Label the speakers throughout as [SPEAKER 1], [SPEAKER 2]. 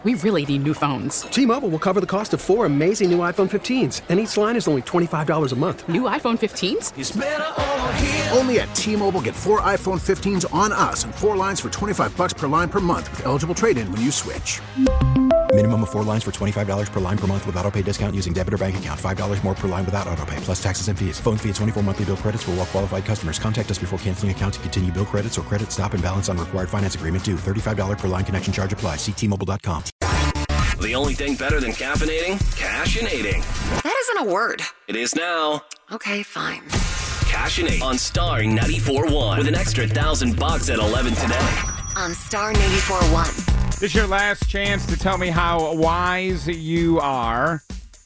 [SPEAKER 1] We really need new phones.
[SPEAKER 2] T-Mobile will cover the cost of 4 amazing new iPhone 15s, and each line is only $25 a month.
[SPEAKER 1] New iPhone 15s?
[SPEAKER 3] It's better over here.
[SPEAKER 4] Only at T-Mobile, get 4 iPhone 15s on us and 4 lines for $25 per line per month with eligible trade-in when you switch.
[SPEAKER 5] Minimum of 4 lines for $25 per line per month with autopay discount using debit or bank account. $5 more per line without autopay, plus taxes and fees. Phone fee at 24 monthly bill credits for well-qualified customers. Contact us before canceling account to continue bill credits or credit stop and balance on required finance agreement due. $35 per line connection charge applies. See T-Mobile.com.
[SPEAKER 3] The only thing better than caffeinating? Cashinating.
[SPEAKER 6] That isn't a word.
[SPEAKER 3] It is now.
[SPEAKER 6] Okay, fine.
[SPEAKER 3] Cashinate on Star 94.1 with an extra $1,000 at 11 today.
[SPEAKER 6] On Star 94.1.
[SPEAKER 7] This is your last chance to tell me how wise you are.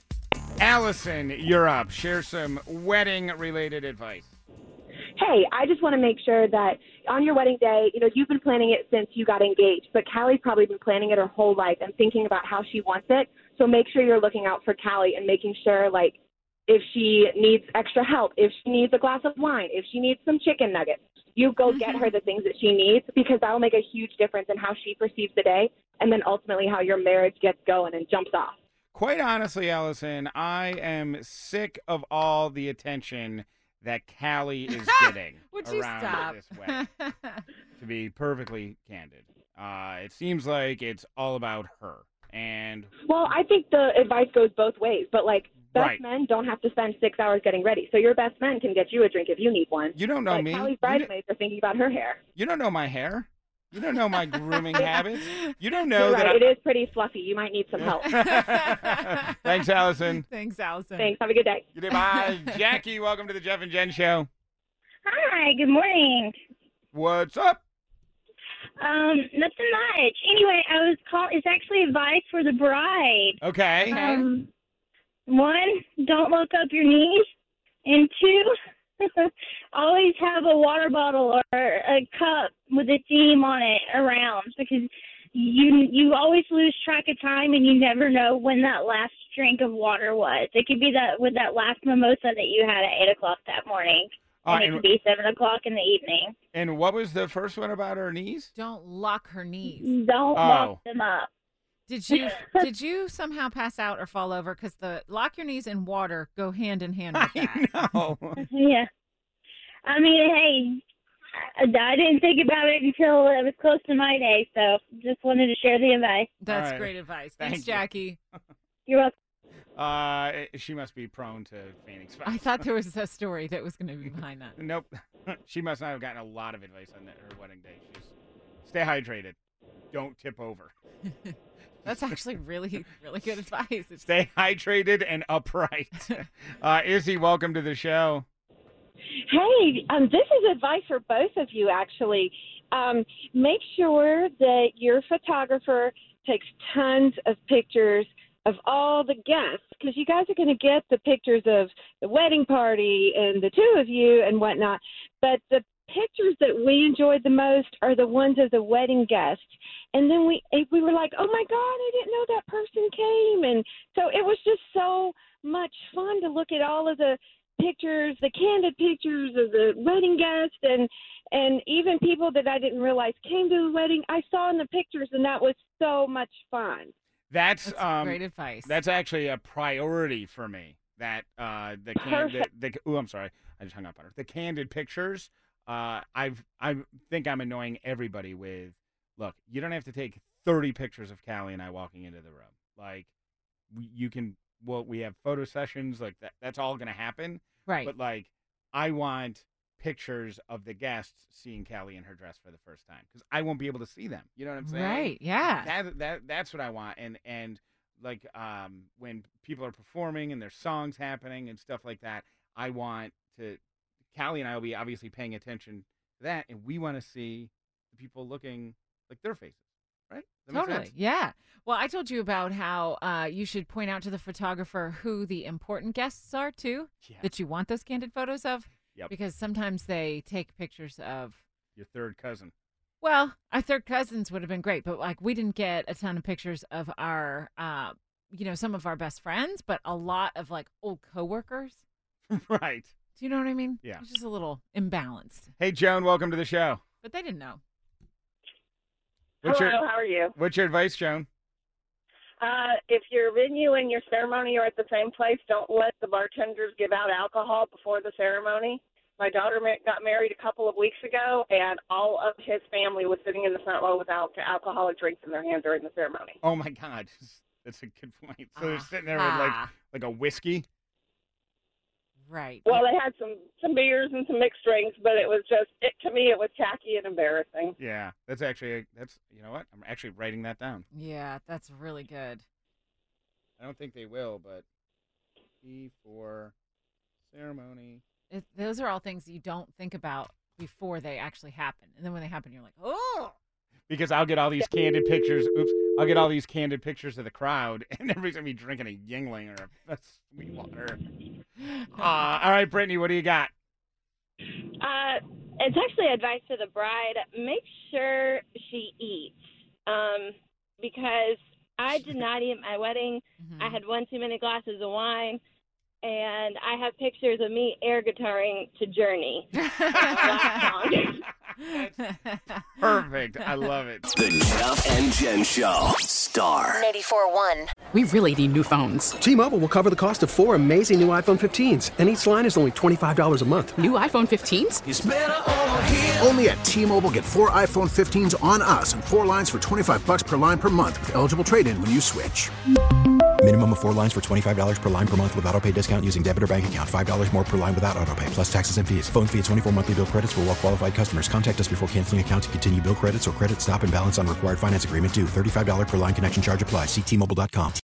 [SPEAKER 7] Allison, you're up. Share some wedding-related advice.
[SPEAKER 8] Hey, I just want to make sure that on your wedding day, you've been planning it since you got engaged, but Callie's probably been planning it her whole life and thinking about how she wants it. So make sure you're looking out for Callie and making sure, if she needs extra help, if she needs a glass of wine, if she needs some chicken nuggets, you go get her the things that she needs, because that'll make a huge difference in how she perceives the day and then ultimately how your marriage gets going and jumps off.
[SPEAKER 7] Quite honestly, Allison, I am sick of all the attention that Callie is getting
[SPEAKER 9] Would you
[SPEAKER 7] around
[SPEAKER 9] stop?
[SPEAKER 7] this wedding. To be perfectly candid, it seems like it's all about her. And
[SPEAKER 8] well, I think the advice goes both ways, but best
[SPEAKER 7] Right.
[SPEAKER 8] men don't have to spend 6 hours getting ready. So your best man can get you a drink if you need one.
[SPEAKER 7] you don't know
[SPEAKER 8] But
[SPEAKER 7] me.
[SPEAKER 8] Callie's bridesmaids are thinking about her hair.
[SPEAKER 7] You don't know my hair. You don't know my grooming habits. You don't know
[SPEAKER 8] You're
[SPEAKER 7] that
[SPEAKER 8] right. It is pretty fluffy. You might need some help.
[SPEAKER 7] Thanks, Allison.
[SPEAKER 9] Thanks, Allison.
[SPEAKER 8] Thanks. Have a good day.
[SPEAKER 7] You did. Bye. Jackie, welcome to the Jeff and Jen Show.
[SPEAKER 10] Hi, good morning.
[SPEAKER 7] What's up?
[SPEAKER 10] Nothing much. Anyway, I was calling. It's actually advice for the bride.
[SPEAKER 7] Okay.
[SPEAKER 10] One, don't look up your knees, and two, always have a water bottle or a cup with a theme on it around, because you always lose track of time and you never know when that last drink of water was. It could be that last mimosa that you had at 8:00 that morning. And it could be 7:00 in the evening.
[SPEAKER 7] And what was the first one about her knees?
[SPEAKER 9] Don't lock her knees.
[SPEAKER 10] Don't lock them up.
[SPEAKER 9] Did you somehow pass out or fall over? Because the lock your knees and water go hand in hand with that.
[SPEAKER 7] No.
[SPEAKER 10] Yeah. I mean, hey, I didn't think about it until it was close to my day, so just wanted to share the advice.
[SPEAKER 9] That's
[SPEAKER 7] right.
[SPEAKER 9] great advice. Thanks,
[SPEAKER 7] Thank you.
[SPEAKER 9] Jackie.
[SPEAKER 10] You're welcome.
[SPEAKER 7] She must be prone to fainting spots.
[SPEAKER 9] I thought there was a story that was going to be behind that.
[SPEAKER 7] Nope. She must not have gotten a lot of advice on her wedding day. She's stay hydrated. Don't tip over.
[SPEAKER 9] That's actually really, really good advice.
[SPEAKER 7] Stay hydrated and upright. Izzy, welcome to the show.
[SPEAKER 11] Hey, this is advice for both of you, actually. Make sure that your photographer takes tons of pictures of all the guests, because you guys are going to get the pictures of the wedding party and the two of you and whatnot. But the pictures that we enjoyed the most are the ones of the wedding guests. And then we were like, oh, my God, I didn't know that person came. And so it was just so much fun to look at all of the pictures, the candid pictures of the wedding guests, and even people that I didn't realize came to the wedding. I saw in the pictures, and that was so much fun.
[SPEAKER 7] That's
[SPEAKER 9] great advice.
[SPEAKER 7] That's actually a priority for me. That I'm sorry, I just hung up on her. The candid pictures. I think I'm annoying everybody with. Look, you don't have to take 30 pictures of Callie and I walking into the room. Like, you can. Well, we have photo sessions like that. That's all going to happen.
[SPEAKER 9] Right.
[SPEAKER 7] But I want pictures of the guests seeing Callie in her dress for the first time, because I won't be able to see them. You know what I'm saying?
[SPEAKER 9] Right. Yeah.
[SPEAKER 7] That's what I want. And when people are performing and there's songs happening and stuff like that, I want to. Callie and I will be obviously paying attention to that, and we want to see the people looking like their faces. Right? Does that make
[SPEAKER 9] Totally.
[SPEAKER 7] sense?
[SPEAKER 9] Yeah. Well, I told you about how you should point out to the photographer who the important guests are, too, that you want those candid photos of.
[SPEAKER 7] Yep.
[SPEAKER 9] Because sometimes they take pictures of
[SPEAKER 7] your third cousin.
[SPEAKER 9] Well, our third cousins would have been great, but we didn't get a ton of pictures of our, some of our best friends, but a lot of old coworkers.
[SPEAKER 7] Right.
[SPEAKER 9] Do you know what I mean?
[SPEAKER 7] Yeah.
[SPEAKER 9] It's just a little imbalanced.
[SPEAKER 7] Hey, Joan, welcome to the show.
[SPEAKER 9] But they didn't know.
[SPEAKER 7] How
[SPEAKER 8] are you?
[SPEAKER 7] What's your advice, Joan?
[SPEAKER 12] If your venue and your ceremony are at the same place, don't let the bartenders give out alcohol before the ceremony. My daughter got married a couple of weeks ago, and all of his family was sitting in the front row with alcoholic drinks in their hand during the ceremony.
[SPEAKER 7] Oh, my God. That's a good point. So they're sitting there with, like a whiskey?
[SPEAKER 9] Right.
[SPEAKER 12] Well, they had some beers and some mixed drinks, but it was just, to me, it was tacky and embarrassing.
[SPEAKER 7] Yeah, you know what? I'm actually writing that down.
[SPEAKER 9] Yeah, that's really good.
[SPEAKER 7] I don't think they will, but before ceremony.
[SPEAKER 9] Those are all things you don't think about before they actually happen. And then when they happen, you're like, oh.
[SPEAKER 7] Because I'll get all these candid pictures. I'll get all these candid pictures of the crowd, and everybody's going to be drinking a Yingling or a sweet water. All right, Brittany, what do you got?
[SPEAKER 10] It's actually advice to the bride. Make sure she eats. Because I did not eat at my wedding.
[SPEAKER 9] Mm-hmm.
[SPEAKER 10] I had one too many glasses of wine. And I have pictures of me air guitaring to Journey.
[SPEAKER 7] Perfect. I love it.
[SPEAKER 3] The Jeff and Jen Show. Star
[SPEAKER 6] 94.1.
[SPEAKER 1] We really need new phones.
[SPEAKER 2] T-Mobile will cover the cost of 4 amazing new iPhone 15s, and each line is only $25 a month.
[SPEAKER 1] New iPhone 15s?
[SPEAKER 3] It's better over here.
[SPEAKER 4] Only at T-Mobile, get 4 iPhone 15s on us and 4 lines for $25 per line per month with eligible trade-in when you switch.
[SPEAKER 5] Minimum of 4 lines for $25 per line per month with autopay discount using debit or bank account. $5 more per line without autopay, plus taxes and fees. Phone fee at 24 monthly bill credits for well-qualified customers. Contact us before canceling account to continue bill credits or credit stop and balance on required finance agreement due. $35 per line connection charge applies. See T-Mobile.com.